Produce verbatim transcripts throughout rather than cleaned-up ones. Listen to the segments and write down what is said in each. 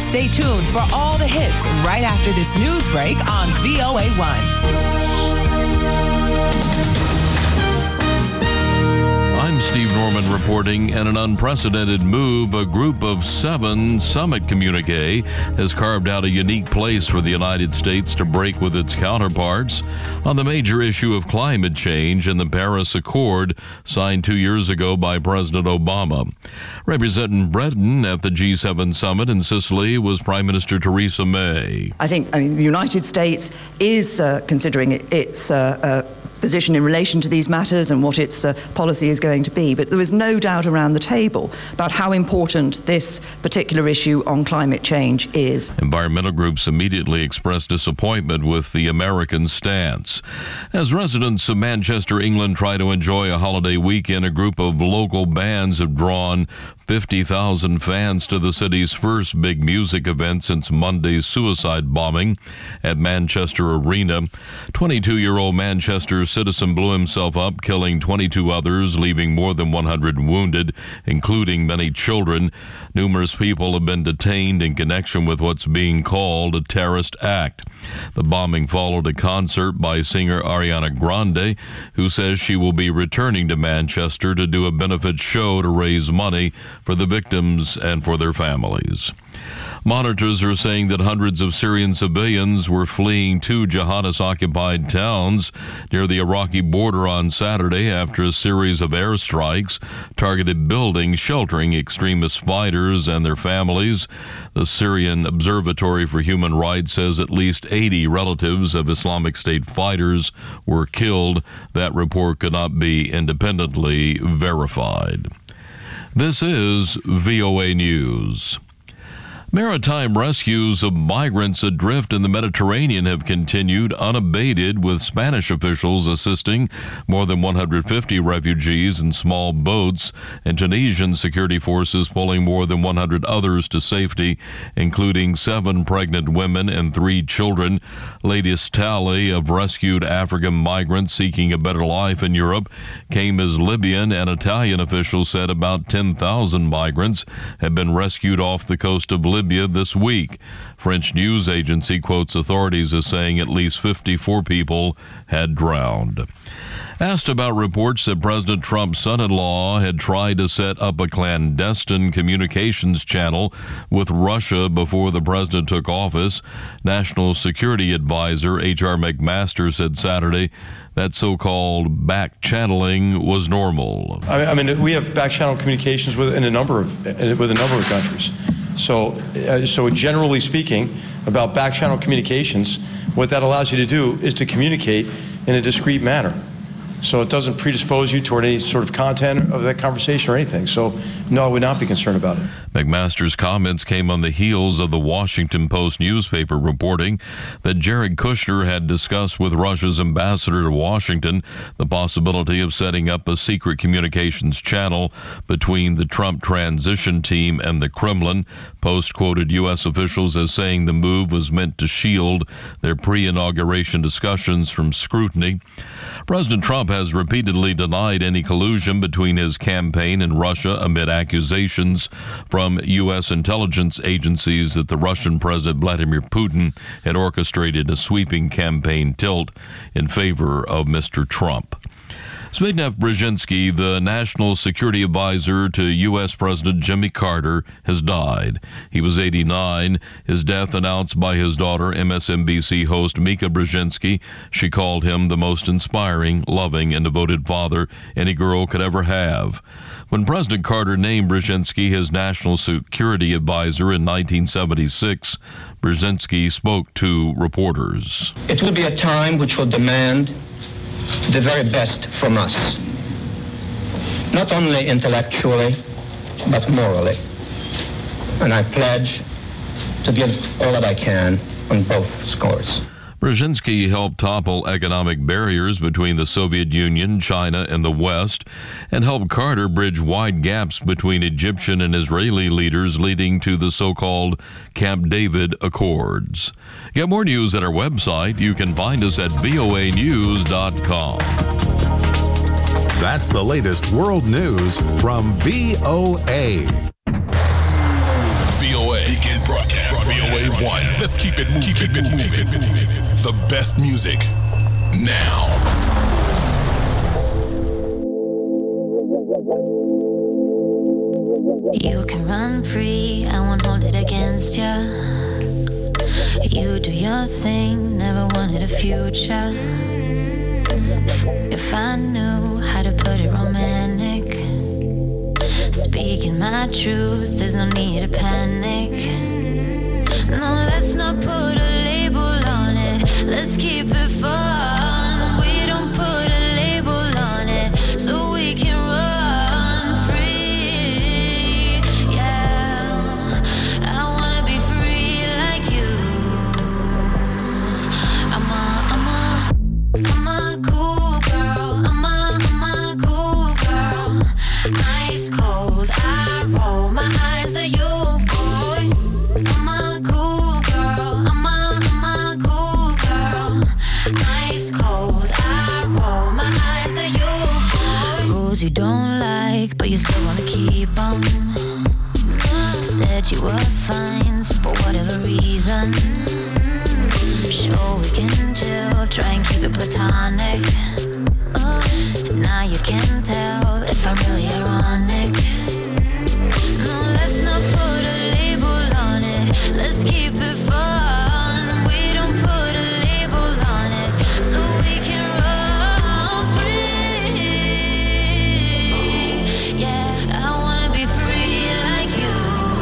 stay tuned for all the hits right after this news break on V O A one. I'm Steve Norman reporting. In an unprecedented move, a group of seven summit communique has carved out a unique place for the United States to break with its counterparts on the major issue of climate change in the Paris Accord signed two years ago by President Obama. Representing Britain at the G seven summit in Sicily was Prime Minister Theresa May. I think I mean, the United States is uh, considering it, its uh, uh, position in relation to these matters and what its uh, policy is going to be. But there is no doubt around the table about how important this particular issue on climate change is. Environmental groups immediately expressed disappointment with the American stance. As residents of Manchester, England try to enjoy a holiday weekend, a group of local bands have drawn fifty thousand fans to the city's first big music event since Monday's suicide bombing at Manchester Arena. twenty-two-year-old Manchester citizen blew himself up, killing twenty-two others, leaving more than one hundred wounded, including many children. Numerous people have been detained in connection with what's being called a terrorist act. The bombing followed a concert by singer Ariana Grande, who says she will be returning to Manchester to do a benefit show to raise money for the victims and for their families. Monitors are saying that hundreds of Syrian civilians were fleeing two jihadist-occupied towns near the Iraqi border on Saturday after a series of airstrikes targeted buildings sheltering extremist fighters and their families. The Syrian Observatory for Human Rights says at least eighty relatives of Islamic State fighters were killed. That report could not be independently verified. This is V O A News. Maritime rescues of migrants adrift in the Mediterranean have continued unabated, with Spanish officials assisting more than one hundred fifty refugees in small boats and Tunisian security forces pulling more than one hundred others to safety, including seven pregnant women and three children. Latest tally of rescued African migrants seeking a better life in Europe came as Libyan and Italian officials said about ten thousand migrants have been rescued off the coast of Libya this week. French news agency quotes authorities as saying at least fifty-four people had drowned. Asked about reports that President Trump's son-in-law had tried to set up a clandestine communications channel with Russia before the president took office, National Security Advisor H R McMaster said Saturday that so-called back-channeling was normal. I mean, we have back-channel communications with in a number of with a number of countries. So, uh, so generally speaking, about back-channel communications, what that allows you to do is to communicate in a discreet manner. So it doesn't predispose you toward any sort of content of that conversation or anything. So, no, I would not be concerned about it. McMaster's comments came on the heels of the Washington Post newspaper reporting that Jared Kushner had discussed with Russia's ambassador to Washington the possibility of setting up a secret communications channel between the Trump transition team and the Kremlin. Post quoted U S officials as saying the move was meant to shield their pre-inauguration discussions from scrutiny. President Trump has repeatedly denied any collusion between his campaign and Russia amid accusations from U S intelligence agencies that the Russian President Vladimir Putin had orchestrated a sweeping campaign tilt in favor of Mister Trump. Zbigniew Brzezinski, the national security advisor to U S President Jimmy Carter, has died. He was eighty-nine. His death announced by his daughter, M S N B C host Mika Brzezinski. She called him the most inspiring, loving, and devoted father any girl could ever have. When President Carter named Brzezinski his national security advisor in nineteen seventy-six, Brzezinski spoke to reporters. It will be a time which will demand the very best from us, not only intellectually, but morally. And I pledge to give all that I can on both scores. Brzezinski helped topple economic barriers between the Soviet Union, China, and the West, and helped Carter bridge wide gaps between Egyptian and Israeli leaders, leading to the so-called Camp David Accords. Get more news at our website. You can find us at V O A news dot com. That's the latest world news from V O A. V O A way. Begin broadcast. V O A one. Let's keep it moving. Keep it moving. The best music now. You can run free, I won't hold it against ya. You do your thing, never wanted a future. If I knew how to put it romantic, speaking my truth, there's no need to panic. No, let's not put a label on it, let's keep it fun. We don't put a label on it, so we can run free. Yeah, I wanna be free like you. I'm a, I'm a, I'm a cool girl. I'm a, I'm a cool girl. Ice cold, I roll my eyes at you, boy. I'm a cool girl. I'm a, I'm a cool girl. Ice cold, I roll my eyes at you, boy. Rules you don't like, but you still wanna keep them. Said you were fine for whatever reason. Sure, we can chill, try and keep it platonic. Uh, now you can tell if I'm really ironic. No, let's not put a label on it, let's keep it fun. We don't put a label on it, so we can run free. Yeah, I wanna be free like you.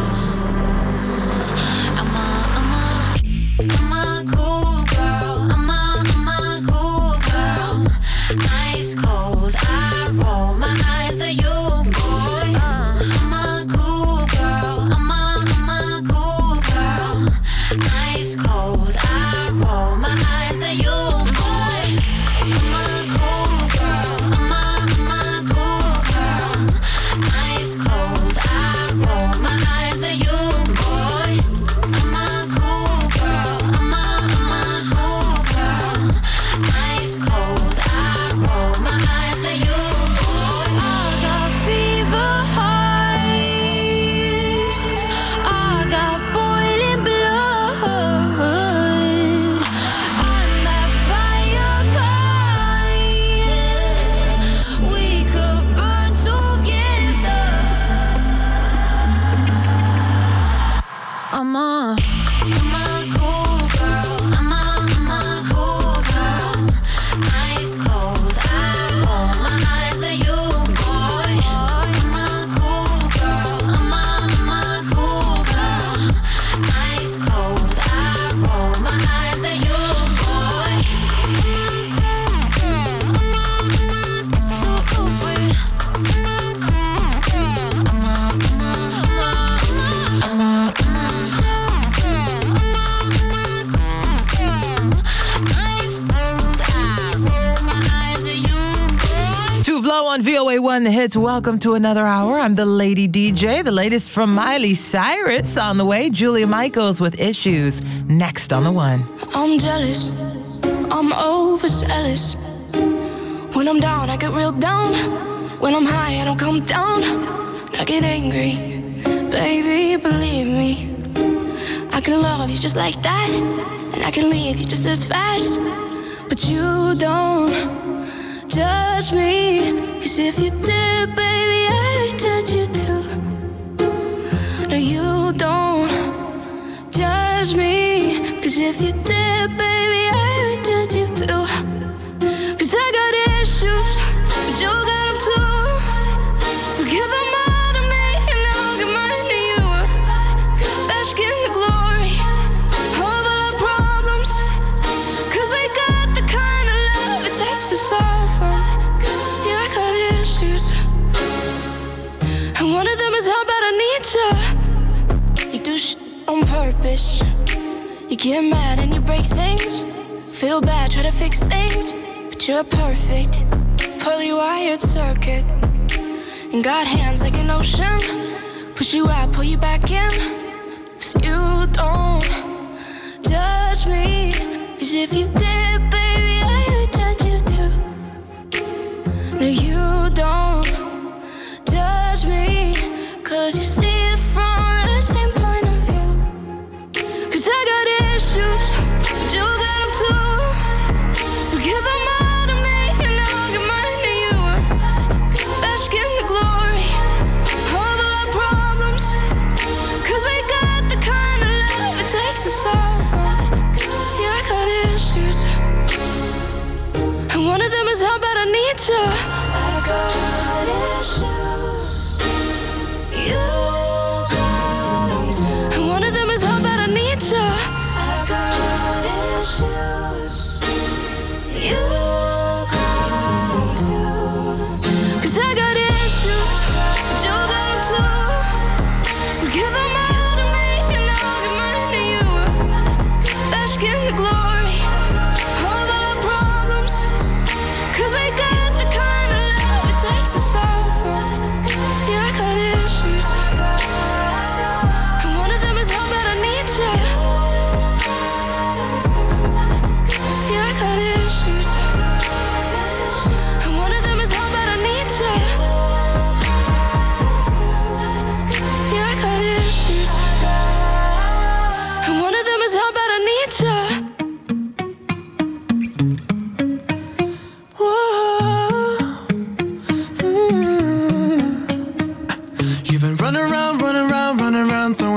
I'm a, I'm a, I'm a cool girl. I'm a, I'm a cool girl. Ice cold, I roll my eyes at you, boy. Uh, I'm a cool girl. I'm a, I'm a cool girl. Ice cold, I roll my eyes at you, boy. I'm a cool girl. I'm a, I'm a cool girl. Ice cold, I roll my eyes at you, boy. I'm a cool girl. I'm a, I'm a cool girl. Ice cold, I roll my eyes at you, boy. I got fever highs, I got boiling blood. I'm that fire kind, we could burn together. I'm a, I'm a cool girl. I'm a, I'm a cool girl. Ice cold, I roll my eyes at you, boy. I'm a cool girl. I'm a, I'm a cool girl. Ice cold, I roll my eyes at you, boy. I'm too cool for you. I'm a, I'm a, I'm a, I'm a, I'm a. Tuvlo on V O A one The Hits. Welcome to another hour. I'm the Lady D J. The latest from Miley Cyrus on the way. Julia Michaels with Issues next on the one. I'm jealous, I'm overzealous. When I'm down, I get real down. When I'm high, I don't come down. I get angry, baby, believe me. I can love you just like that, and I can leave you just as fast. But you don't judge me, 'cause if you did, baby, I'd judge you too. No, you don't judge me, 'cause if you did, baby, I'd judge you too. 'Cause I got issues, but you got them too. So give them all to me, and I'll give mine to you. Bask in the glory of all our problems, 'cause we got the kind of love it takes to suffer. Yeah, I got issues, and one of them is how bad I need you. You do shit on purpose. You get mad and you break things. Feel bad, try to fix things, but you're perfect. Poorly wired circuit, and got hands like an ocean. Push you out, pull you back in. 'Cause you don't judge me, 'cause if you did, baby, I would judge you too. No, you don't judge me, 'cause you see it from the same point of view.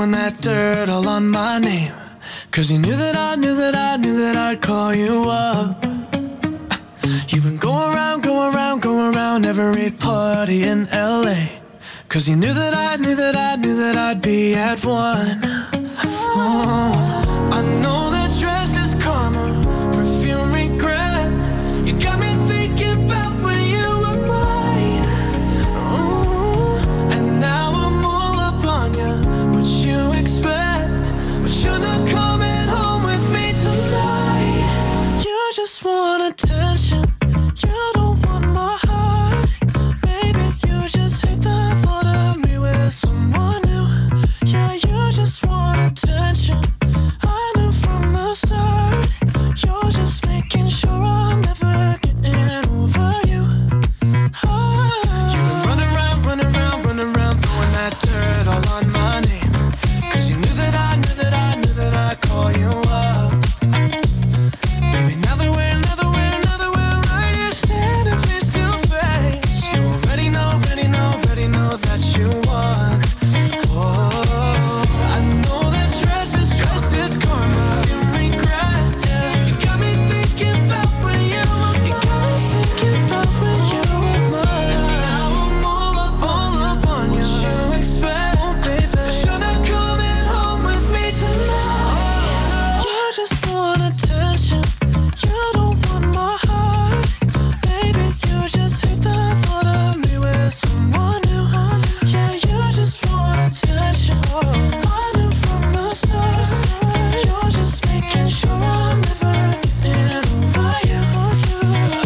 throwing that dirt all on my name. Cause you knew that I knew that I knew that I'd call you up. You've been going around, going around, going around every party in L A. Cause you knew that I knew that I knew that I'd be at one. Oh, I know that dress is karma, perfume regret. You got me thinking about when you were mine. Oh, and now I'm all up on you. What you expect? But you're not coming home with me tonight. You just want attention. You don't want my heart. Baby, you just hate the thought of me with someone new. Yeah, you just want attention. I knew from the start. You're just making sure I'm never getting over you. Oh. You've been running around, running around, running around, throwing that dirt all on my name. Cause you knew that I knew that I knew that I'd call you up. Baby, now that we're, now that we're, now that we're right here standing face to face, you already know, already know, already know that you won. Oh, I know that dress is, dress is karma, you regret. Yeah. You got me thinking about when you were mine. You got me thinking about when you were mine. And now I'm all up, all up on you. What you expect? Oh, baby, but you're not coming home with me tonight. You just want attention. You don't want my heart. Baby, you just hate the thought of me with someone new. Yeah, you just want attention. I knew from the start. You're just making sure I'm never getting over you. Oh.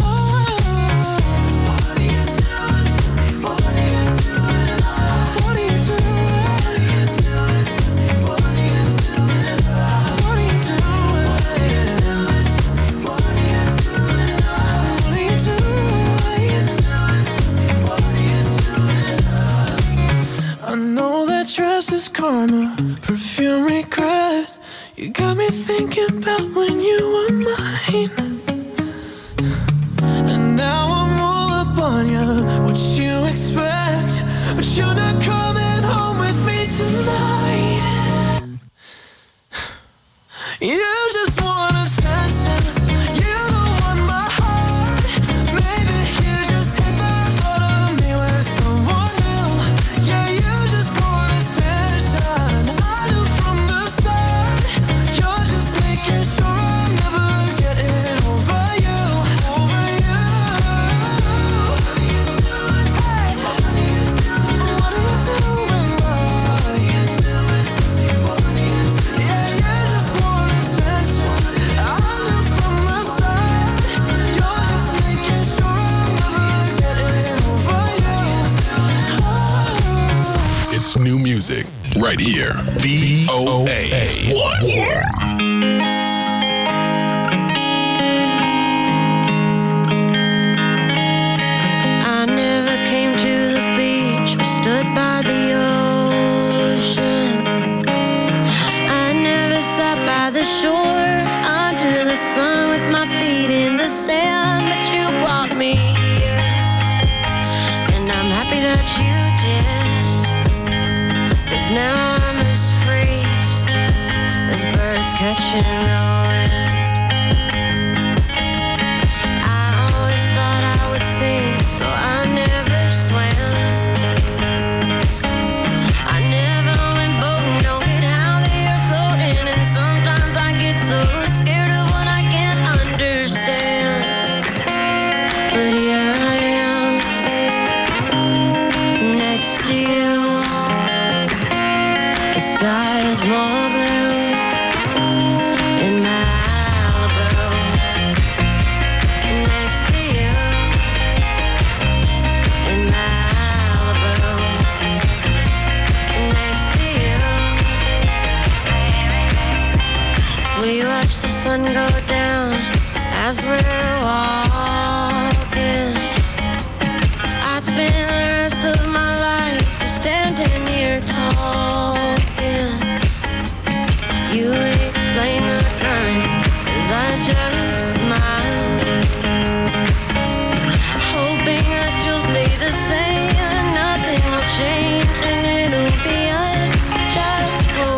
What are you doing to me? What are you doing? What are you doing? What are you doing to me? What are you doing? What are you doing? What are you doing to me? What are you doing? What are you doing? What are you doing to me? I know that dress is karma, perfume regret. You got me thinking about when you were mine. And now I'm all up on you. What you expect? But you're not coming home with me tonight. You just want attention. You don't want my heart. Maybe you just hate the thought of me with someone new. Yeah, you just want attention. I knew from the start. You're just making sure I'm never getting over you. Over you. What are you doing? Hey. What are you doing? What are you doing, love? What are you doing to me? What are you doing? Yeah, you just want attention. I knew from the start. You're just making sure I'm never getting over you. Oh. It's new music right here. V O A one. I never came to the beach or stood by the ocean. I never sat by the shore under the sun with my feet in the sand. But you brought me here, and I'm happy that you did. 'Cause now I'm as free as birds catching the wind. I always thought I would sink, so I never swam. I never went boating, don't get how they are floating. And sometimes I get so scared of what I can't understand. But here I am, next to you. The sky is more blue in Malibu. Next to you in Malibu. Next to you. We watch the sun go down as we're walking. I'd spend the rest of my life just standing here talking. You explain the current as I just smile, hoping that you'll stay the same and nothing will change and it'll be us just for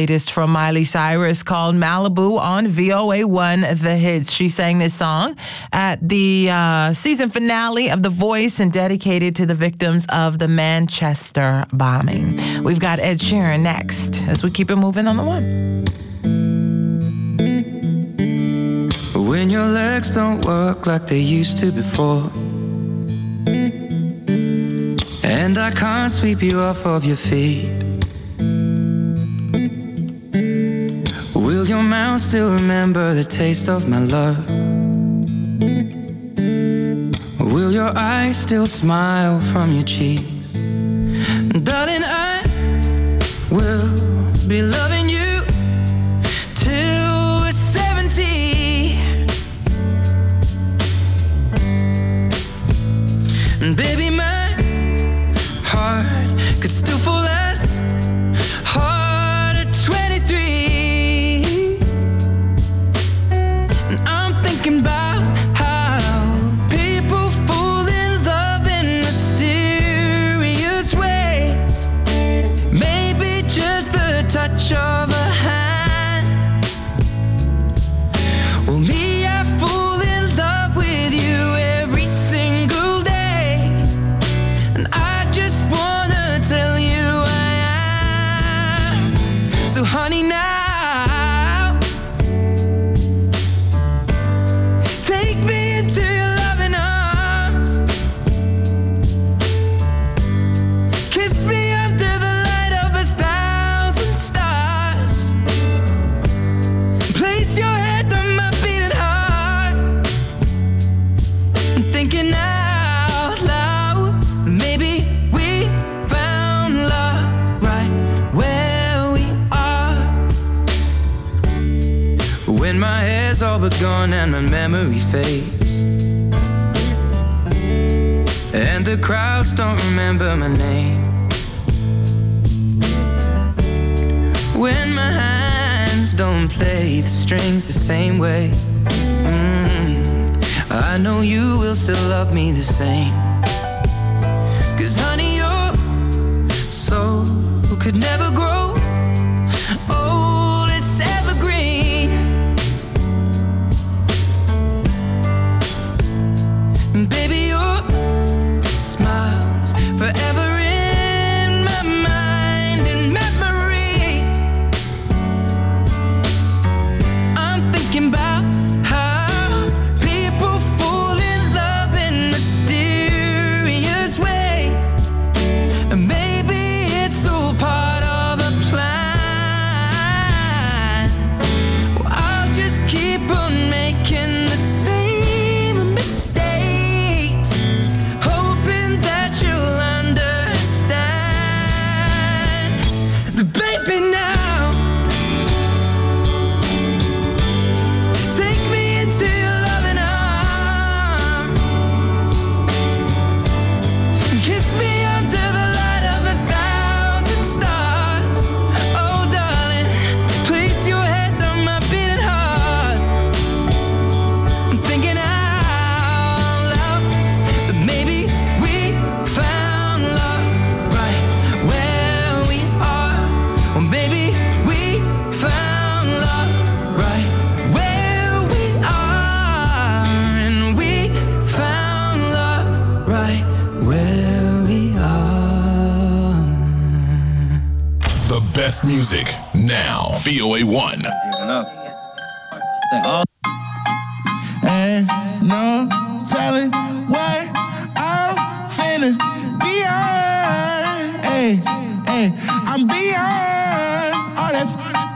latest from Miley Cyrus called Malibu on V O A one The Hits. She sang this song at the uh, season finale of The Voice and dedicated to the victims of the Manchester bombing. We've got Ed Sheeran next as we keep it moving on the one. When your legs don't work like they used to before, and I can't sweep you off of your feet, will your mouth still remember the taste of my love? Will your eyes still smile from your cheeks? Darling, I will be loving you till we're seventy. And baby, my heart could still fall as hard at twenty-three. And I'm thinking about how people fall in love in mysterious ways. Maybe just the touch of a hand. Well, me, I fall in love with you every single day. And I just wanna tell you I am. So honey, now take me into your loving arms. Kiss me under the light of a thousand stars. Place your head on my beating heart. I'm thinking out loud, maybe we found love right where we are. When my hair's all but gone and my memory fades, and the crowds don't remember my name. When my hands don't play the strings the same way, mm, I know you will still love me the same. 'Cause honey, your soul could never grow old, it's evergreen. And baby, your smile's forever in my mind and memory. I'm thinking about how people fall in love in mysterious ways. And maybe it's all part of a plan. Well, I'll just keep on making the same mistakes, hoping that you'll understand. But baby, now take me into your loving arms. Kiss me under the light of a thousand stars. Oh, darling, place your head on my beating heart. I'm thinking out loud that maybe we found love right where we are. Well, maybe we found love right where we are. And we found love right where we are. The best music now. V O A one. Ain't no telling what I'm feeling beyond. Hey, hey, I'm beyond all that.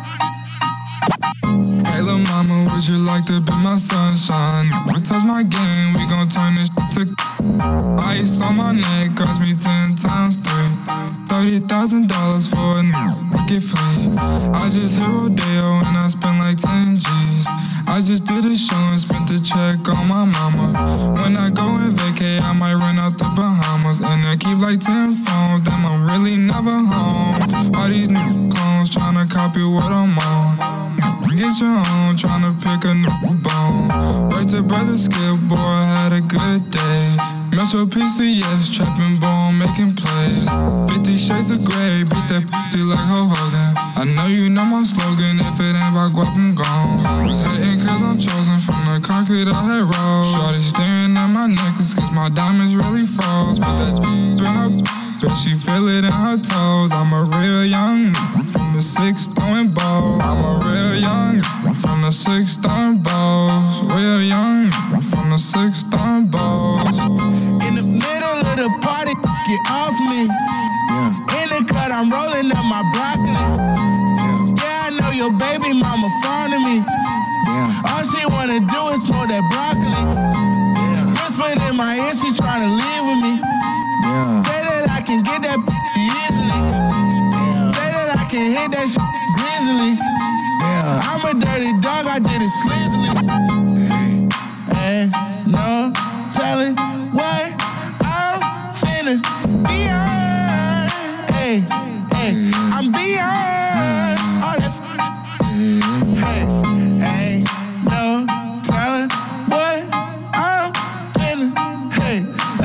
Hey, little mama, would you like to be my sunshine? We touch my game, we gon' turn this to ice on my neck, cost me ten times three. Thirty thousand dollars for a new get free. I just hit Rodeo and I spent like ten G's. I just did a show and spent the check on my mama. When I go and vacay, I might run out the Bahamas. And I keep like ten phones, damn, I'm really never home. All these new clones tryna copy what I'm on. Get your own, tryna pick a new bone. Right to brother Skip, boy, I had a good day. Metro P C S, trapping bone, making plays. Fifty shades of gray, beat that p***y like Ho Hogan. I know you know my slogan, if it ain't about guap, I'm gone. Was hating cause I'm chosen from the concrete I had rolled. Shorty staring at my necklace cause my diamonds really froze. Put that in her bet she feel it in her toes. I'm a real young from the six throwing balls. I'm a real young from the six throwing balls. Real young from the six throwing balls. In the middle of the party, get off me. Yeah. In the cut, I'm rolling up my broccoli. Yeah, yeah, I know your baby mama fond of me. Yeah. All she wanna do is smoke that broccoli. Yeah. Whispered in my ear, she tryna live with me. Yeah. Say that I can get that easily. Yeah. Say that I can hit that shit greasily. Yeah. I'm a dirty dog, I did it sleazily. Hey. Hey, no telling what I'm finna be on. Hey, hey, I'm beyond all that. Hey, hey, no telling what I'm finna. Hey,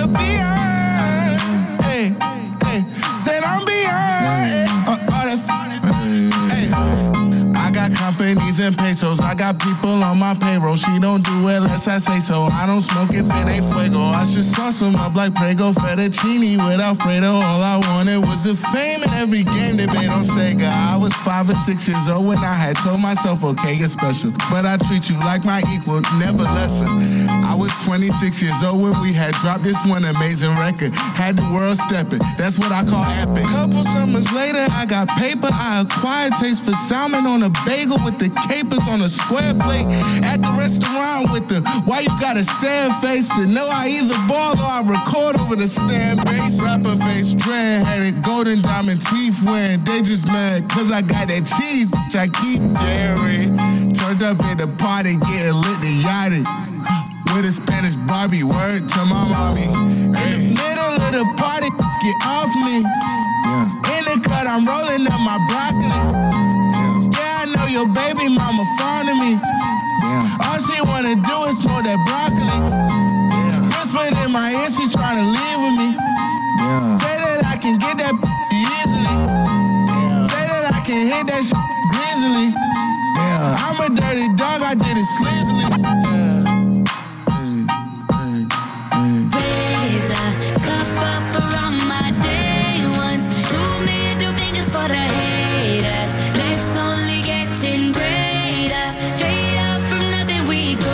beyond. Hey, hey, said I'm beyond all that. Hey, I got companies and pesos. I got people on my payroll. She don't do it unless I say so. I don't smoke if it ain't fuego. I should sauce them up like Prego fettuccine with Alfredo. All I wanted was the fame in every game they made on Sega. I was five or six years old when I had told myself, okay, you're special, but I treat you like my equal, never lesser. I was twenty-six years old when we had dropped this one amazing record. Had the world stepping, that's what I call epic. Couple summers later, I got paper. I acquired taste for salmon on a bagel with the capers on a square plate. At the restaurant with the why you gotta stare face to know I either ball or I record over the stand bass. Rapper face, dread-headed, golden diamond teeth wearing. They just mad cause I got that cheese, bitch, I keep daring. Turned up at the party, getting lit and yachted. With a Spanish Barbie, word to my mommy. In the middle of the party, get off me. Yeah. In the cut, I'm rolling up my broccoli. Yeah, yeah, I know your baby mama fond of me. Yeah. All she wanna do is smoke that broccoli. Yeah. Whispered in my ear, she tryna live with me. Yeah. Say that I can get that easily. Yeah. Say that I can hit that shit greasily. Yeah. I'm a dirty dog, I did it sleazily. Yeah. Raise a cup up for all my day ones. Two middle fingers for the haters. Life's only getting greater. Straight up from nothing we go.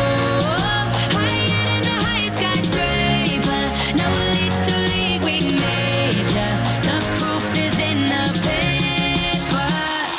Higher than the highest skyscraper. No little league we major. The proof is in the paper.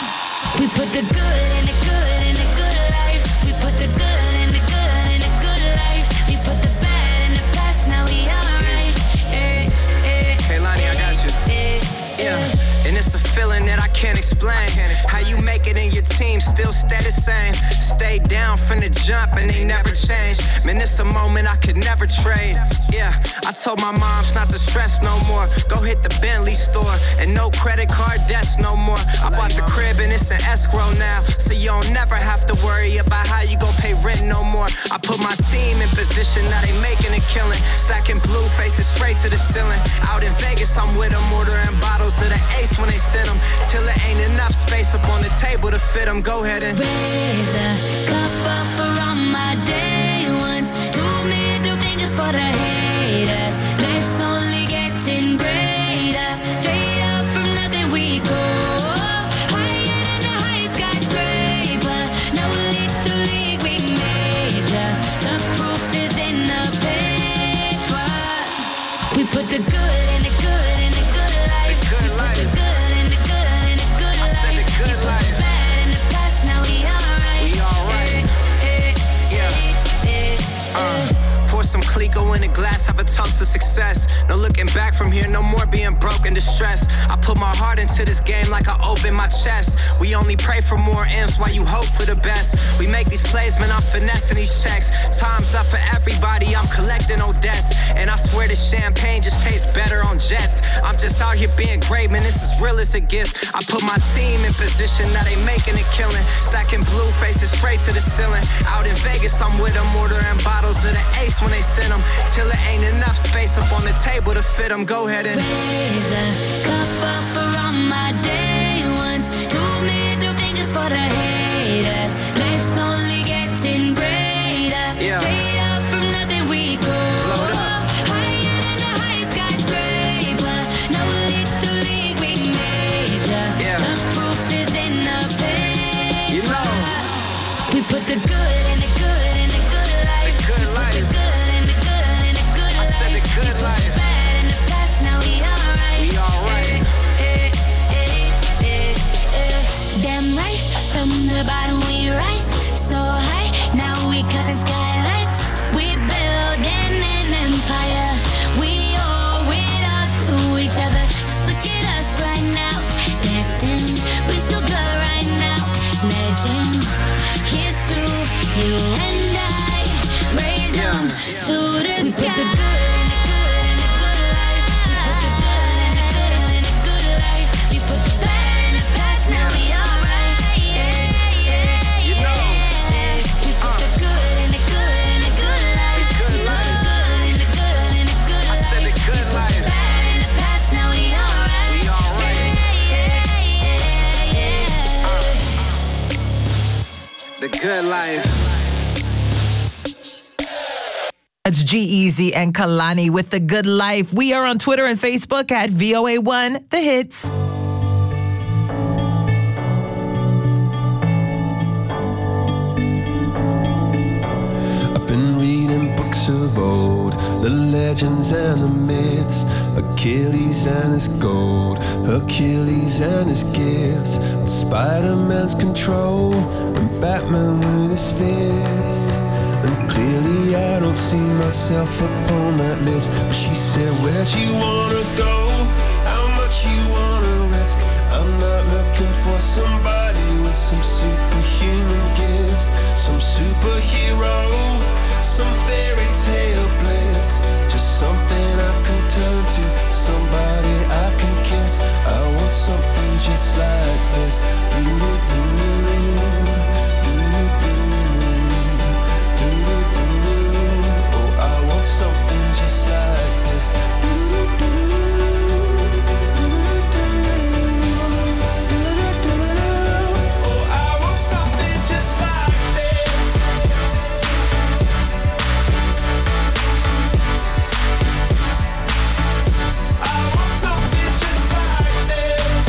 We put the good in the good in the good life. We put the good in the good in the good life. We put the bad in the past, now we alright. Eh, eh, Hey Lonnie, I got you. eh, Yeah, and it's a feeling that I can't explain. How you make it in your team still stay the same. Stay down from the jump and they never change. Man, it's a moment I could never trade. Yeah, I told my moms not to stress no more. Go hit the Bentley store and no credit card debts no more. I bought the crib and it's an escrow now, so you don't never have to worry about how you gon' pay rent no more. I put my team in position, now they making a killing. Stacking blue faces straight to the ceiling. Out in Vegas, I'm with them, ordering bottles of the Ace when they send them. Till it ain't enough space up on the table to fit them. Go ahead and raise a cup up for all my day ones. Two middle fingers for the haters. Life's only getting greater. Straight up from nothing we go. Higher than the highest skyscraper. No little league we major. The proof is in the paper. We put the good in the good in the good life. The good we life. Put the good in the good in the good I life. said the good we put life. the bad in the past, now we alright. We alright. Eh, eh, Yeah. eh, eh, Uh, pour some Clico in a glass, have a toast to success. No looking back from here, no more being broke and distressed. I put my heart into this game like I open my chest. We only pray for more M's while you hope for the best. We make these plays, man, I'm finessing these checks. Time's up for everybody, I'm collecting no debts. And I swear this champagne just tastes better on jets. I'm just out here being great, man, this is real as it gets. I put my team in position, now they making a killing. Stacking blue faces straight to the ceiling. Out in Vegas, I'm with them, ordering bottles of the Ace when they send them. Till it ain't enough space up on the table to fit them. Go ahead and raise a cup up for all my day ones. Two minutes the good and the good and the good life. The good we life. put the good and the good and the good I life. said the good we put life. the bad in the past, now we alright. We alright. Eh, eh, eh, eh, eh. Damn right, from the bottom we rise so high. Now we cutting skylights. We building an empire. We owe it up to each other. Just look at us right now. Destined, we so good right now. Legend, here's to you and I. Raise them to the we sky. Put the good and the good and the good life. We put the good and the good and the good life. We put the bad in the past, now we alright. Yeah, yeah, You know. yeah. We put the good and the good and the good life. The good We put life. the good and the good and the good I said the life. good We put life. the bad in the past, now we alright. We alright. Yeah, yeah, yeah, yeah. The good life. That's G-Eazy and Kalani with The Good Life. We are on Twitter and Facebook at V O A one The Hits. I've been reading books of old, the legends and the myths, Achilles and his gold, Hercules and his gifts, and Spider-Man's control, and Batman with his fists. And clearly I don't see myself upon that list. But she said, where'd you wanna go? How much you wanna risk? I'm not looking for somebody with some superhuman gifts, some superhero, some fairy tale bliss. Just something I can turn to, somebody I can kiss. I want something just like this. Doo-doo-doo, doo-doo-doo, doo-doo-doo. Oh, I want something just like this. Doo-doo-doo, doo-doo-doo. Oh, I want something just like this. I want something just like this.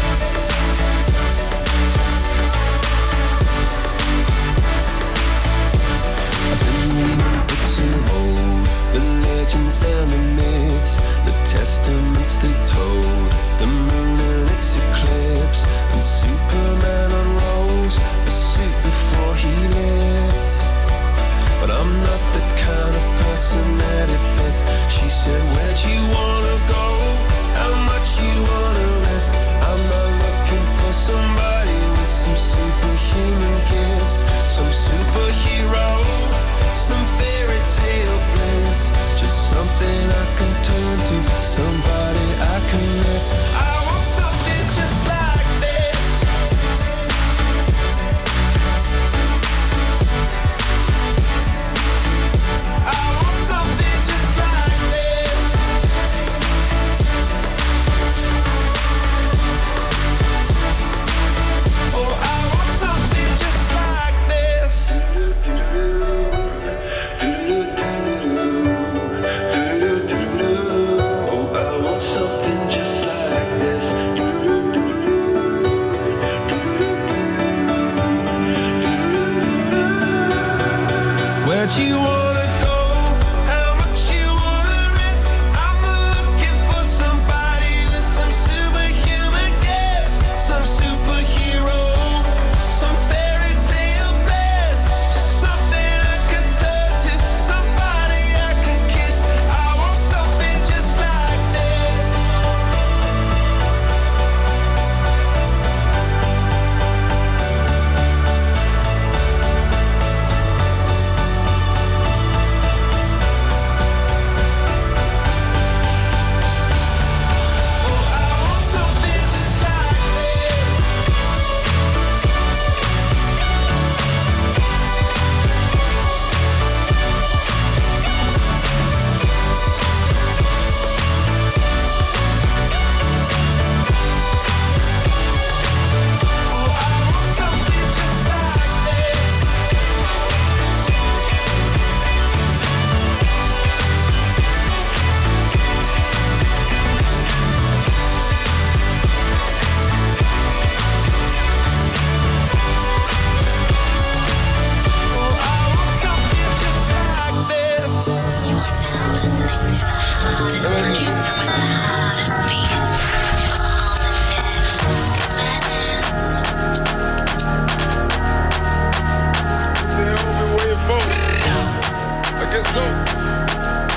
I've been reading books of old, the legends and the myths, the testaments they told, the moon and its eclipse, and Superman unrolls a suit before he lived. But I'm not the kind of person that it fits. She said, where'd you wanna go? How much you wanna risk? I'm not looking for somebody with some superhuman gifts, some superhero, some fairy tale bliss. Just something I can turn to, somebody I can miss. I want something just like this.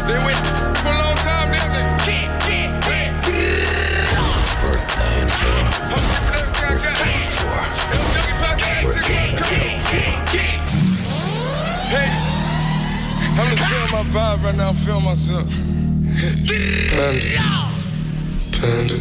They wait for a long time, didn't they? Birthday in four. Birthday in four. Hey, I'm gonna feel my vibe right now, feel myself. Panda.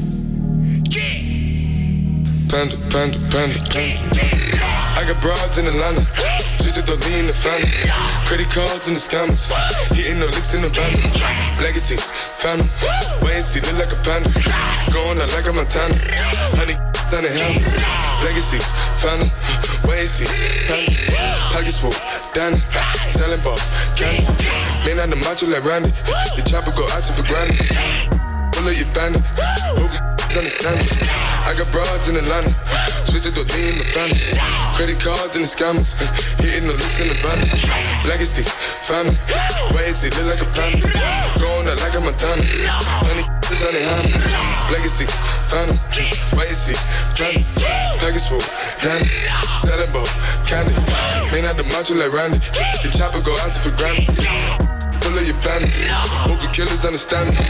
Panda. Panda, panda, panda, panda. I got broads in Atlanta, just to lean in the family. Credit cards in the scammers, hitting the licks in the van. Legacies, phantom, wait and see, look like a panda. Going out like a Montana, honey on the helmets. Legacies, phantom, wait and see, panda. Pockets full, Danny, selling ball, candy. Man on the macho like Randy, the chopper go out for granted. Pull up your bandit, hope you understand it. I got broads in Atlanta, twisted to lean in the family. Credit cards and the scammers, hitting the looks in the van. Legacy, phantom, wait and see, look like a panda. Going out like a Montana, honey is on the hands. Legacy, phantom, wait and see, panda. Package full, Danny, selling ball, candy. Man out the macho like Randy, the chopper go out for granted. Pull up your bandit, hope the killers understand me.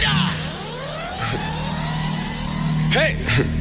Hey!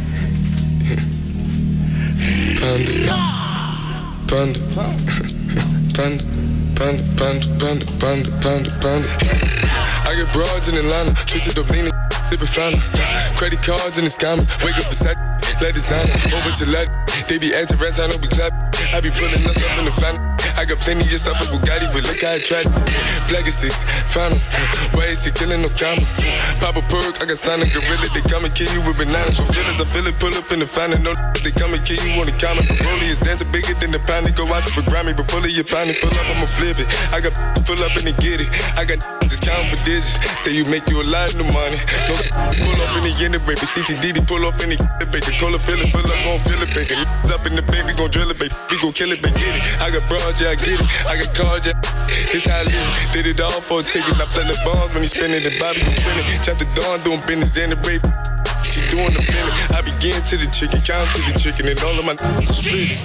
Panda. Panda. Panda. Panda. Panda. Panda. Panda. Panda. Panda. I get broads in Atlanta, twisted up leaning, sipping fountain. Credit cards and the scammers, wake up beside, let designer, whole bunch of lad. They be acting rats, I don't be clap. I be pulling us up in the family. I got plenty just off of Bugatti, but look how I tried. Legacies, phantom, why is he killing no comma? Pop a perk, I got signed a gorilla. They come and kill you with bananas for feelings. I feel it, pull up in the fountain. No, they come and kill you on the counter. The rollie is dancing bigger than the pound. They go out to the Grammy, but pull it, your pound. Pull up, I'ma flip it. I got pull up and they get it. I got discount for digits. Say you make you a lot of money. No, pull up in the end, baby. C T D D, pull up in the baby. Call it, fill it, pull up, gon' fill it, baby. Up in the baby, gon' drill it, baby. We gon' kill it, baby. Get it. I got broad, yeah, I get it. I got cards, yeah. It's how I live. Did it all for a ticket. I play the bombs when he spinning the Bobby, I'm spinning. Chop the dawn, doing business in the rape. She doing the billing. I begin to the chicken, count to the chicken, and all of my n***s are split.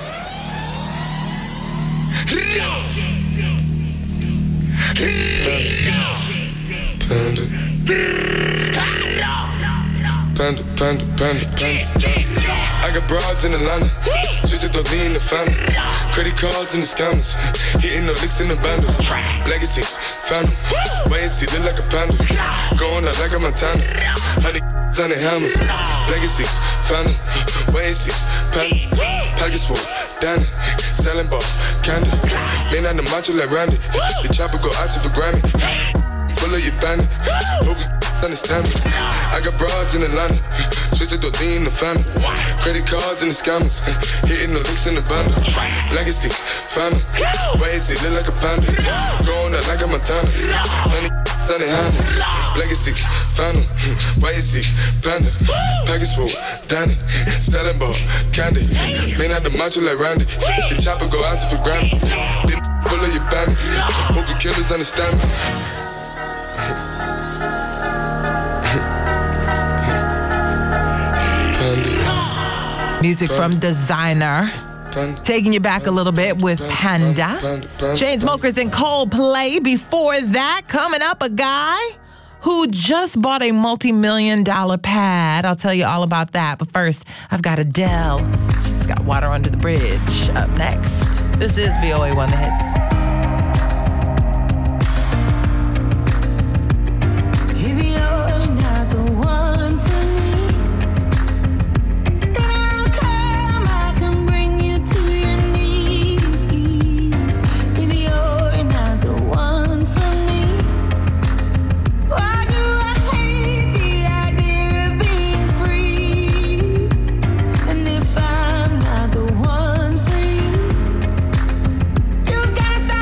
Panda. Panda, panda, panda, panda. I got broads in Atlanta, just to lean in the family. Credit cards and the scammers, hitting the licks in the bundle. Legacies, phantom, wait and see, look like a panda. Going out like a Montana, honey on the hammers. Legacies, phantom, wait and see, panda. Pockets full, Danny, selling ball, candy. Man on the macho like Randy, the chopper go out to for Grammy. Pull up your bandit, hope you understand me. I got broads in Atlanta, twisted to lean in the family. Credit cards and the scammers, hitting the licks in the bundle. Legacy, phantom, wait and see, look like a panda. Going out like a Montana, honey on the hands. Legacy, phantom, wait and see, panda. Package full, Danny, selling ball, candy. Man out the macho like Randy, the chopper go out to for Grammy. Then pull up your bandit, hope the killers understand me. Music from Designer. Taking you back a little bit with Panda. Chainsmokers and Coldplay. Before that, coming up, a guy who just bought a multi-million dollar pad. I'll tell you all about that. But first, I've got Adele. She's got Water Under the Bridge up next. This is V O A one The Hits. Gotta stop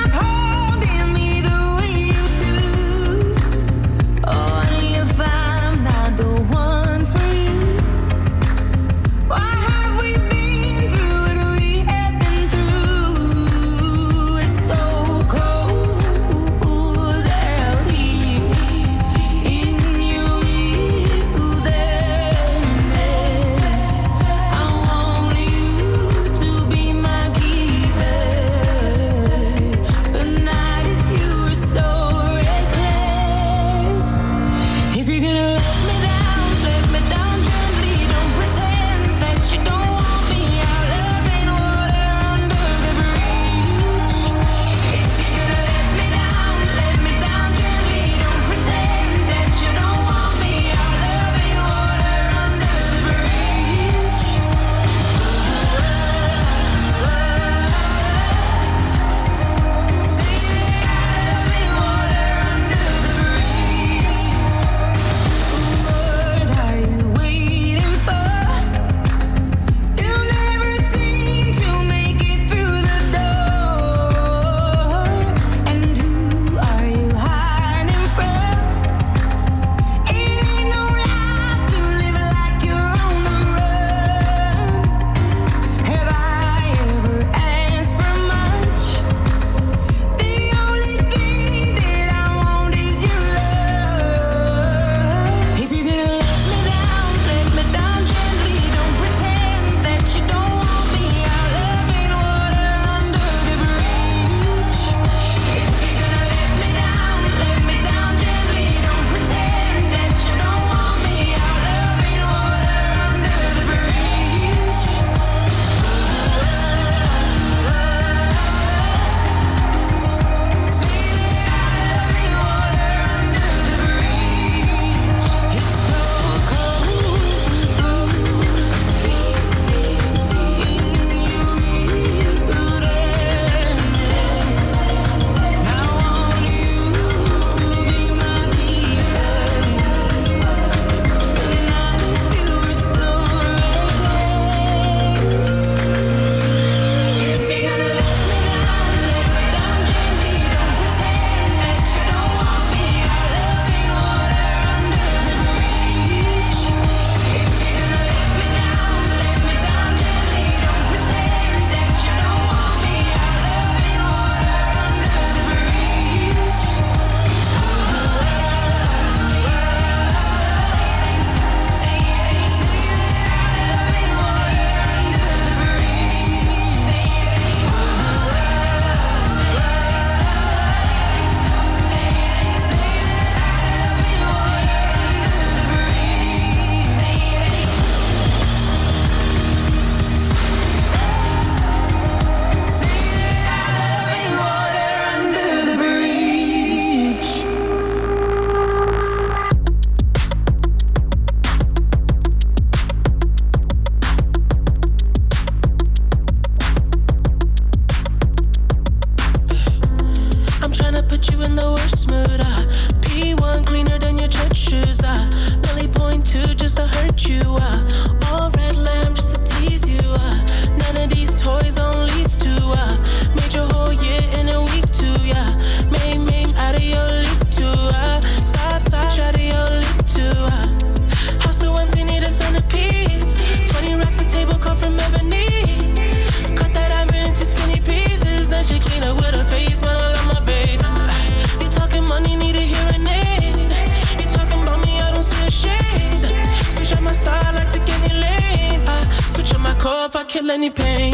kill any pain.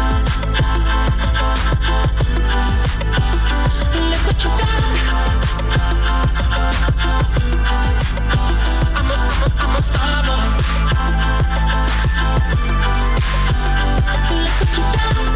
Look what you done. I'm a, I'm a, I'm a star boy. Look what you done.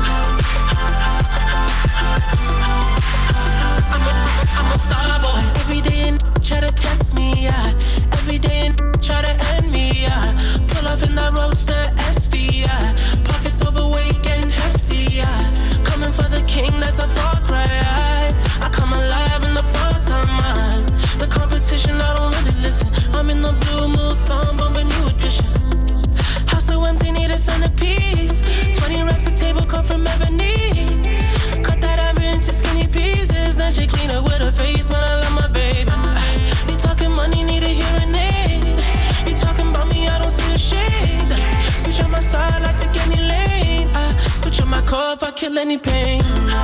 I'm a, I'm a star boy. Every day and try to test me, yeah. Every day and try to end me, yeah. Pull off in that roadster S V, yeah. Pockets overweight, getting hefty, yeah. Coming for the king, that's a far cry. I come alive in the fall time. The competition, I don't really listen. I'm in the blue moon, song, bumping new edition. House so empty, need a centerpiece. Twenty racks a table come from ebony. Cut that ever into skinny pieces. Then she clean up with her face, man, I love my baby. You talking money, need a hearing aid. You talking about me, I don't see the shade. Switch on my side, I take any lane. I switch on my core if I kill any pain.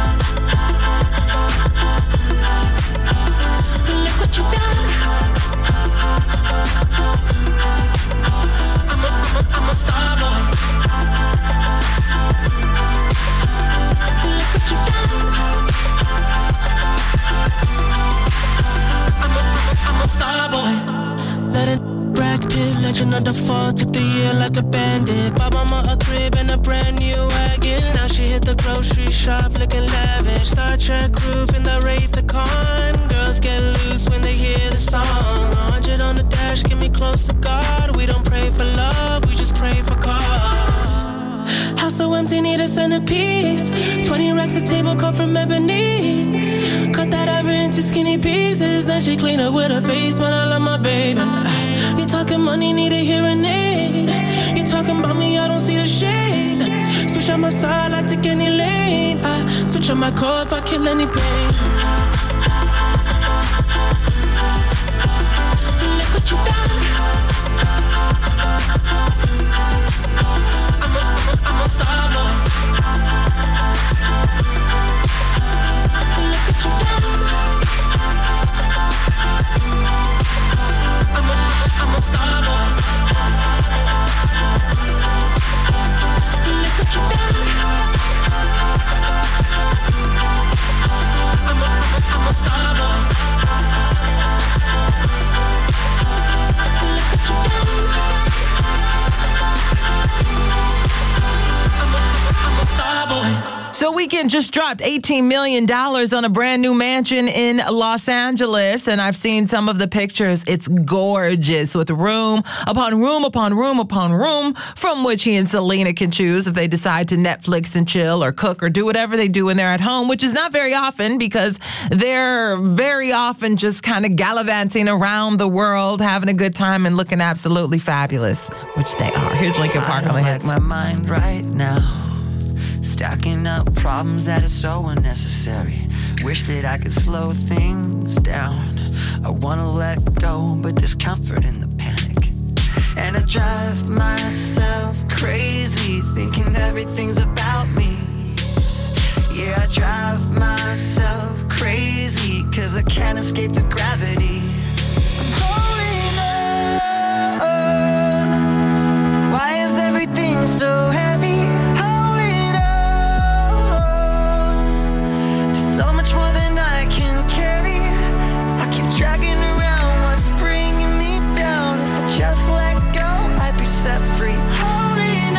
Look what you done. I'm a, I'm a, I'm a star boy. Look what you done. I'm a, I'm a, I'm a star boy. Let it Brad Pitt, legend of the fall, took the year like a bandit. Bought mama a crib and a brand new wagon. Now she hit the grocery shop looking lavish. Star Trek roof in the Wraith the Con. Girls get loose when they hear the song. one hundred on the dash, get me close to God. We don't pray for love, we just pray for cause. House so empty, need a centerpiece. Twenty racks a table come from ebony. Cut that ever into skinny pieces. Then she clean up with her face, man, I love my baby. You talking money, need a hearing aid. You talking about me, I don't see the shade. Switch on my side, I take any lane. I switch on my core if I kill any pain. Look what you done. I'm a, I'm a, I'm a star boy. Look what you done. I'm a, I'm a star boy. Look what you done. I'm a, I'm a star boy. Look what you done. I'm a, I'm a star boy. So Weeknd just dropped eighteen million dollars on a brand new mansion in Los Angeles, and I've seen some of the pictures. It's gorgeous with room upon room upon room upon room from which he and Selena can choose if they decide to Netflix and chill or cook or do whatever they do when they're at home, which is not very often because they're very often just kind of gallivanting around the world, having a good time and looking absolutely fabulous, which they are. Here's Linkin Park on the hits. My mind right now. Stacking up problems that are so unnecessary. Wish that I could slow things down. I wanna let go, but there's comfort in the panic. And I drive myself crazy, thinking everything's about me. Yeah, I drive myself crazy, cause I can't escape the gravity. I'm holding on. Why is everything so heavy? So much more than I can carry. I keep dragging around what's bringing me down. If I just let go, I'd be set free. Holding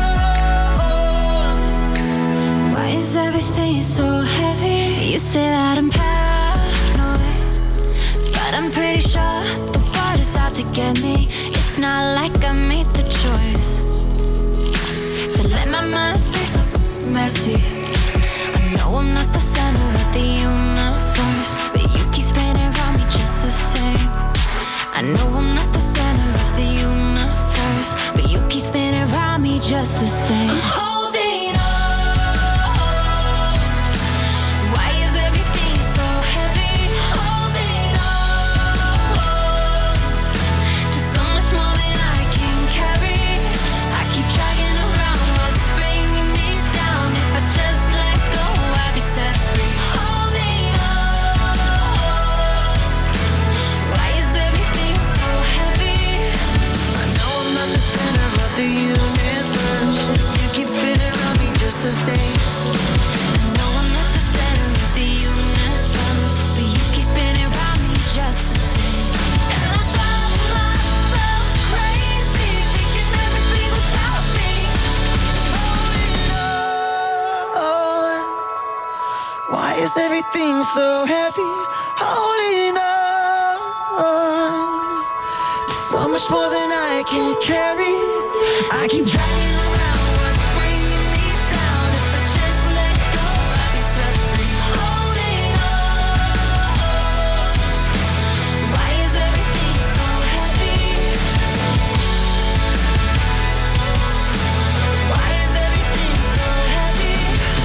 on. Why is everything so heavy? You say that I'm paranoid, but I'm pretty sure the water's out to get me. It's not like I made the choice. So let my mind stay so messy. No, I'm not the center of the universe, but you keep spinning around me just the same. I know I'm not the center of the universe, but you keep spinning around me just the same. I'm holding on. Why is everything so heavy? Holding on. Just so much more than I can carry. I keep dragging around what's bringing me down. If I just let go, I'd be set free. Holding on. Why is everything so heavy? I know I'm not the center of the universe. You keep to say. No, I'm not the center of the universe, but you keep spinning around me just the same. And I drive myself crazy, thinking everything's about me. Why is everything so heavy? Holding on. So much more than I can carry. I keep dragging around what's bringing me down. If I just let go, I'll be set free. Holding on. Why is everything so heavy? Why is everything so heavy?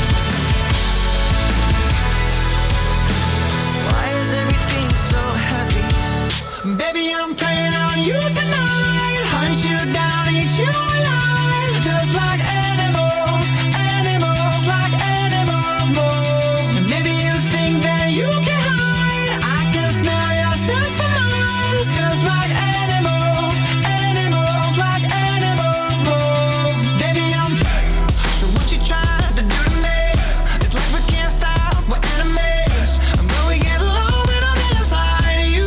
Why is everything so heavy? Baby, I'm playing on you tonight. Hunt you down, eat you alive. Just like animals, animals, like animals, moles. Maybe you think that you can hide. I can smell yourself for miles. Just like animals, animals, like animals, moles. Baby, I'm. So what you trying to do to me? It's like we can't stop, we're enemies. But we get along when I'm inside you.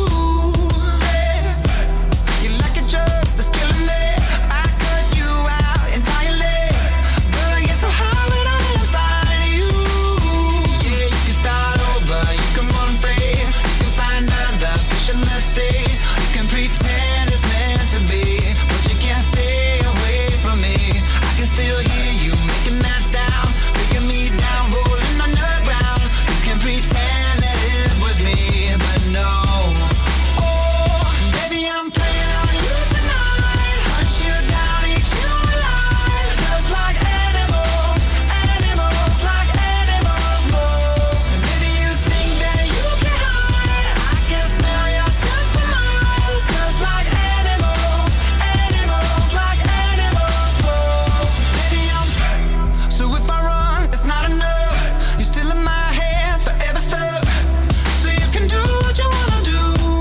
You're like a drug that's killing me. I cut you out entirely. But I get so high when I'm inside you. Yeah, you can start over, you can run free. You can find other fish in the sea. You can pretend it's meant to be, but you can't stay away from me. I can still hear you making that sound, taking me down, rolling on the ground. You can pretend that it was me, but no. Oh, baby, I'm playing on you tonight. Hunt you down, eat you alive. Just like animals, animals, like animals, moles. Maybe you think that you can hide. I can smell yourself for miles. Just like animals, animals, like animals, moles. Baby, I'm. So if I run, it's not enough. You're still in my head, forever stuck. So you can do what you wanna do.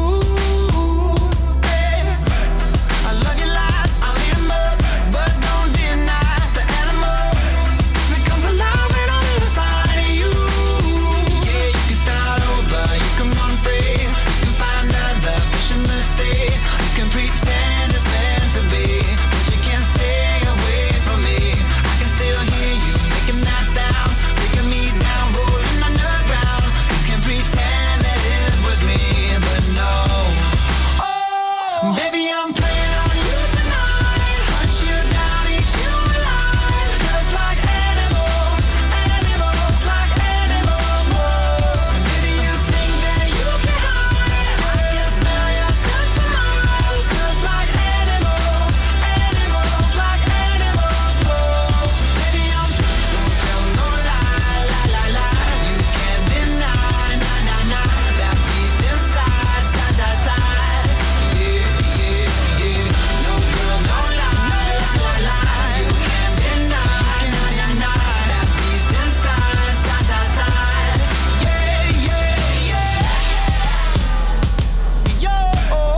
Hey, I love your lies, I'll eat 'em up, but don't deny the animal that comes alive when I'm inside of you. Yeah, you can start over, you can run free, you can find other fish in the sea. You can pretend it's meant to be, but you can't stay away from me. I can still hear you making that sound, taking me down, rolling on the ground. You can pretend that it was me, but no. Oh, baby, I'm playing on you tonight. Hunt you down, eat you alive. Just like animals, animals, like animals, moles. Maybe you think that you can hide. I can smell yourself for miles. Just like animals, animals, like animals, moles. Baby, I'm. Don't tell no lie, lie, lie, lie. You can't deny, nah, nah, nah. That beast inside, side, side, side. Yeah, yeah, yeah. No girl, don't lie, lie, lie, lie. You can't deny, nah, nah, nah. That beast inside, side, side, side. Yeah, yeah, yeah. Yo, whoa,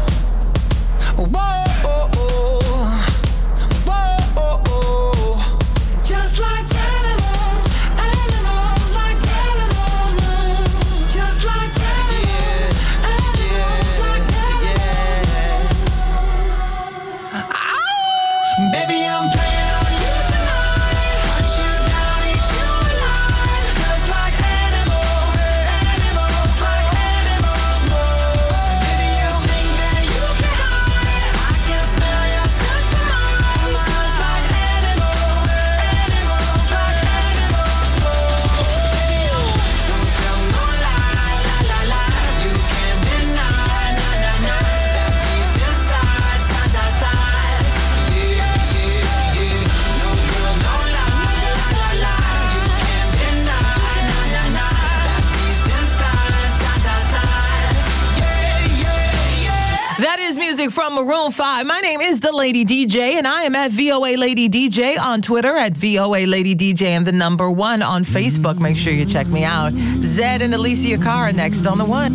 whoa, whoa. Just like animals, animals, like animals, moves. Just like animals, animals, like animals, moves. Baby, I'm playing on you tonight. Hunt you down, eat you alive. Just like animals, animals, like animals, moves. Maybe you think that you can hide. I can smell yourself for miles. Just like animals, animals, like animals, moves. Baby, don't tell no lie, lie, lie, lie. You can't deny, nah, nah, nah. That beast inside, side, side, side. Yeah, yeah, yeah. No girl, don't lie, lie, lie, lie. You can't deny, nah, nah, nah. That beast inside, side, side, side. Yeah, yeah, yeah. That is music from Maroon five. My name is the Lady D J, and I am at V O A Lady D J on Twitter, at V O A Lady D J, and the number one on Facebook. Make sure you check me out. Zed and Alicia Cara next on the one.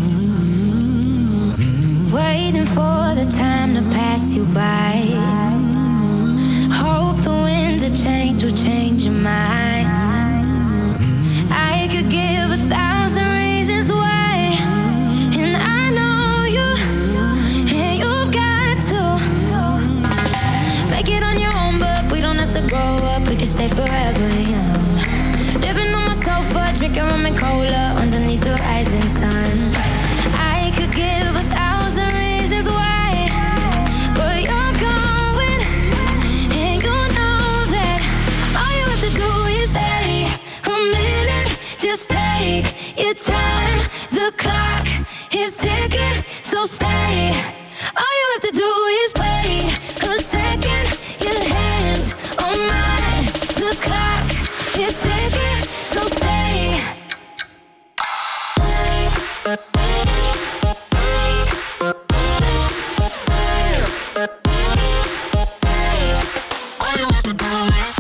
Waiting for the time to pass you by. drinking rum and cola underneath the rising sun. I could give a thousand reasons why, but you're going, and you know that all you have to do is stay a minute. Just take your time. The clock is ticking, so stay. All you have to do is wait a second. Your hands on mine. The clock is ticking, so stay. All you have to do is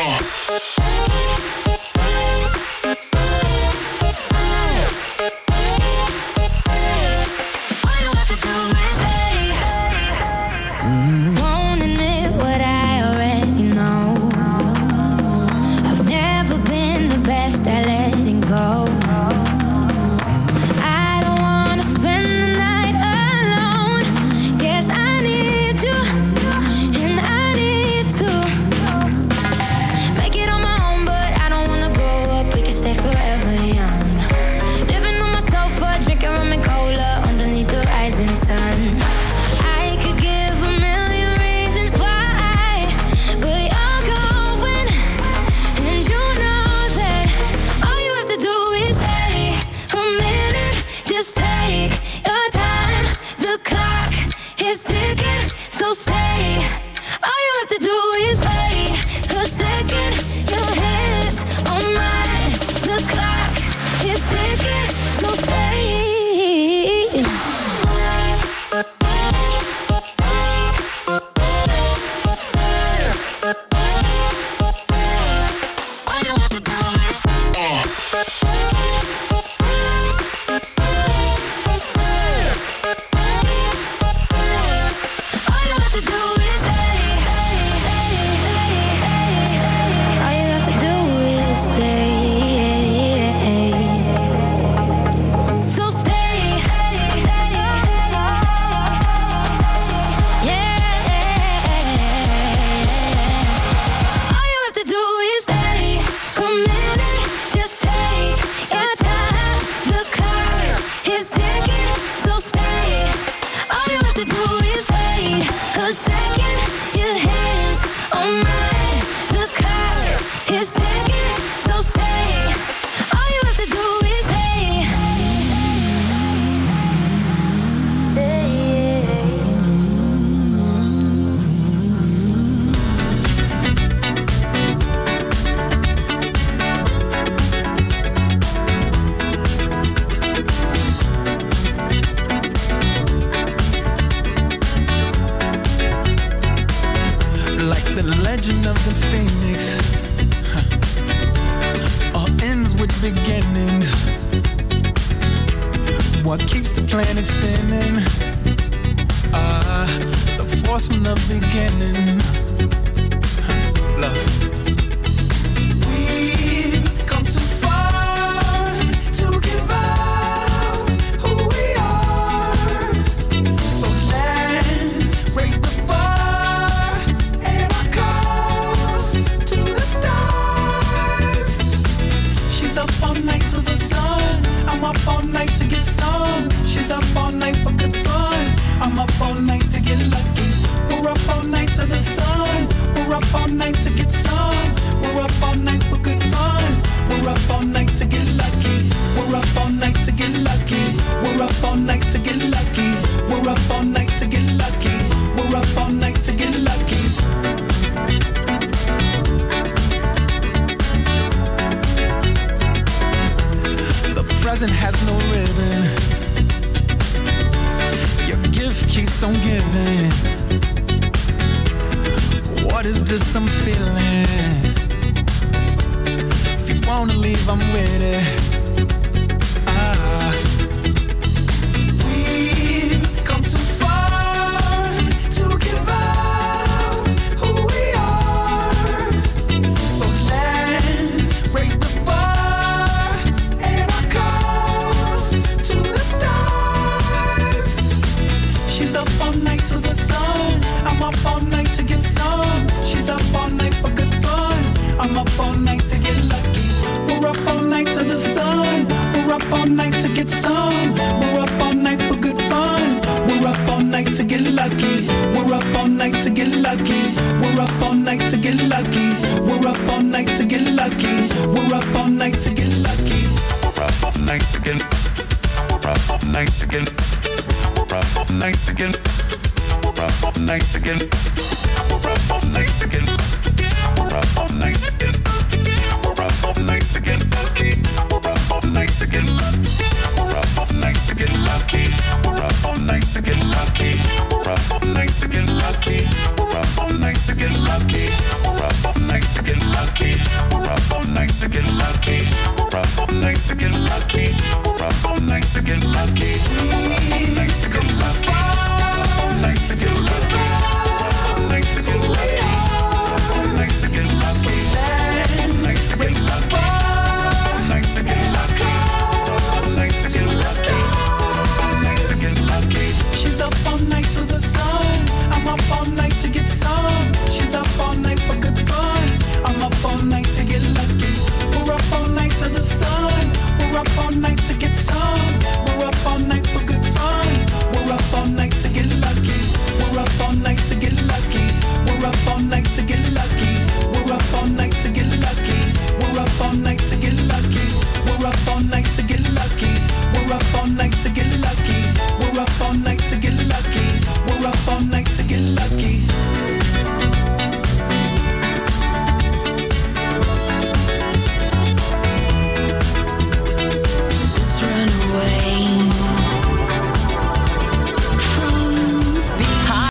won't admit what I already know. I've never been the best at letting go. I don't wanna spend the night alone. Yes, I need you, and I need to make it on my own, but I don't wanna grow up. We can stay forever young. Living on my sofa, drinking rum and cola underneath the rising sun. I could give a million reasons why, but you're going, and you know that all you have to do is stay a minute. Just take your time. The clock is ticking, so stay. All you have to do is wait a second. Your hands on mine. The clock is ticking, so stay. What keeps the planet spinning? Ah, the force from the beginning. Huh, love. We've come too far to give up who we are. So let's raise the bar and our cups to the stars. She's up all night to the sun. I'm up all night to get some. She's up all night for good fun. I'm up all night to get lucky. We're up all night to the sun. We're up all night to get some. We're up all night for good fun. We're up all night to get lucky. We're up all night to get lucky. We're up all night to get lucky. We're up all night to get lucky. We're up all night to get lucky. The present has no ribbon. Your gift keeps on giving. What is this I'm feeling? If you wanna leave, I'm with it. Ah. We've come too far to give up who we are. So let's raise the bar and our cups to the stars. She's up all night to the sun. I'm up all night to get some. She's up all night for good fun. I'm up all night to get lucky. We're up all night to the sun. night to get some. We're up all night for good fun. We're up all night to get lucky. We're up all night to get lucky. We're up all night to get lucky. We're up all night to get lucky. We're up all night to get lucky. We're up all night to get. We're up all night to get. We're up all night to get. We're up all night to get. We're up all night to get. We're up all night to get. We're up all night to get lucky. We're up all night to get lucky. We're up all night to get lucky. We're up all night to get lucky. We're up all night to get lucky. We're up all night to get lucky.